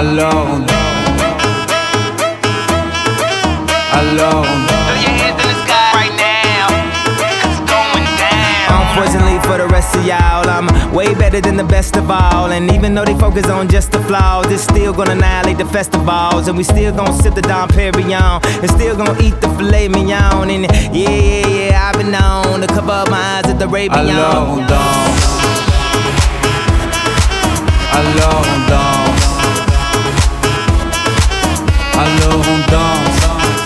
Alors on danse. Alors on danse. Throw your hands in the sky right now, 'cause it's going down. Unfortunately for the rest of y'all, I'm way better than the best of all. And even though they focus on just the flaws, it's still gonna annihilate the festivals. And we still gonna sip the Dom Perignon, and still gonna eat the filet mignon. And yeah, I've been known to cover up my eyes at the Rabion. Alors on danse. Alors on danse. Alors on danse.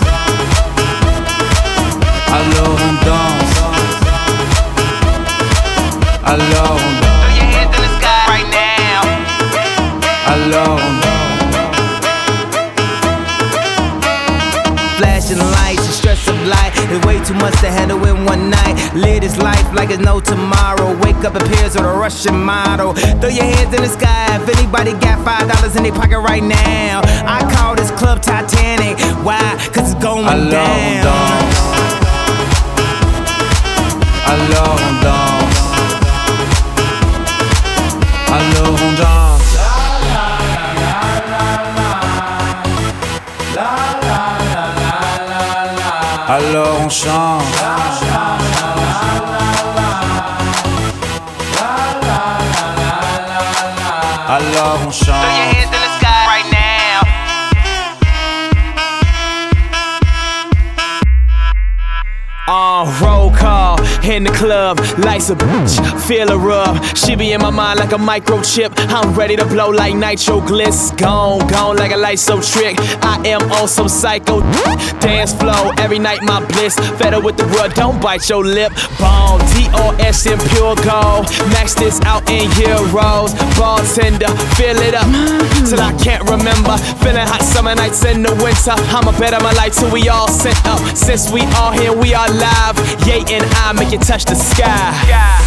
Alors on danse. Alors on danse. Throw your hands in the sky right now. Alors on danse. Flashing lights and stress of light. It's way too much to handle in one night. Live this life like it's no tomorrow. Wake up in pairs with a Russian model. Throw your hands in the sky if anybody got $5 in their pocket right now. I call this club Titanic. Why? 'Cause it's going Alors on down. danse. Alors on danse. Alors on danse. Alors on chante. Alors on Throw your chante. hands in the sky right now. Roll call in the club, lights a bitch, feel a rub. She be in my mind like a microchip. I'm ready to blow like nitro gliss. Gone like a light so trick. I am on some psycho dance flow. Every night my bliss. Fed up with the wood, don't bite your lip. Bone, DOS in pure gold. Max this out in euros. Bartender, fill it up till I can't remember. Feeling hot summer nights in the winter. I'ma bet on my life till we all sent up. Since we all here, we are live. Ye and I make it touch the sky.